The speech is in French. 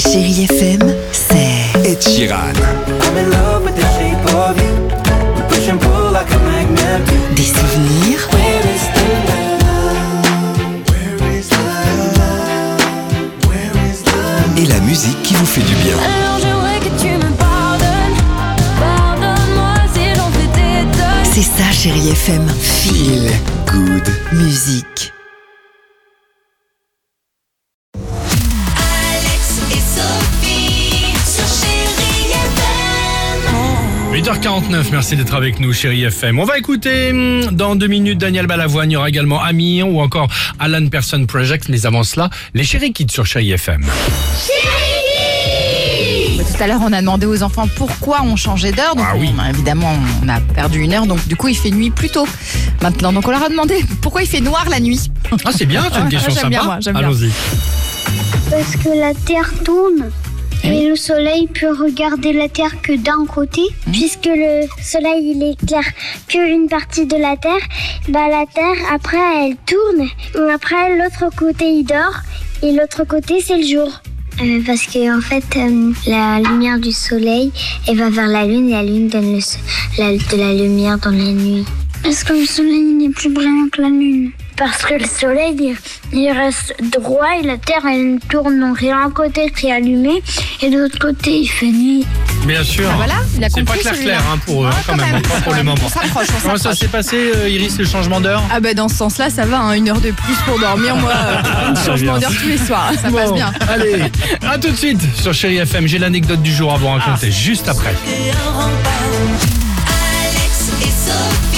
Chérie FM, c'est Ed Sheeran. des souvenirs, Et la musique qui vous fait du bien. Alors j'aimerais que tu me pardonnes. Pardonne-moi si j'en fais des tonnes. c'est ça Chérie FM. Feel good. Musique. Alex et Sophie sur Chérie FM. 8h49, merci d'être avec nous, Chérie FM. On va écouter dans 2 minutes Daniel Balavoine, il y aura également Amir ou encore Alan Person Project, mais avant cela, les Chérie Kids sur Chérie FM. Tout à l'heure, on a demandé aux enfants pourquoi on changeait d'heure. Donc, Ah oui. évidemment, on a perdu 1 heure. Donc, du coup, il fait nuit plus tôt maintenant. Donc, on leur a demandé pourquoi il fait noir la nuit. Ah, c'est bien, c'est une question J'aime sympa. bien, moi, j'aime bien. Allons-y. Parce que la Terre tourne. Oui. Et le soleil peut regarder la Terre que d'un côté. Puisque le soleil il éclaire qu'une partie de la Terre, la Terre après elle tourne. Et après l'autre côté il dort. Et l'autre côté c'est le jour. Parce que en fait la lumière du soleil elle va vers la lune et la lune donne de la lumière dans la nuit. Est-ce que le soleil n'est plus brillant que la lune? Parce que le soleil, il reste droit et la Terre, elle tourne. Donc, il y a un côté qui est allumé et de l'autre côté, il fait nuit. Bien sûr. Ah, voilà, il a C'est pas compris clair celui-là. pour eux, Ouais, quand même, pas pour le moment. On s'approche, on Comment ça s'approche. s'est passé, Iris, le changement d'heure? Ah ben dans ce sens-là, ça va, 1 heure de plus pour dormir. Moi, un changement bien. d'heure tous les soirs, ça passe Bon, bien. Allez, à tout de suite sur Chérie FM. J'ai l'anecdote du jour à vous raconter juste après. Alex et Sophie.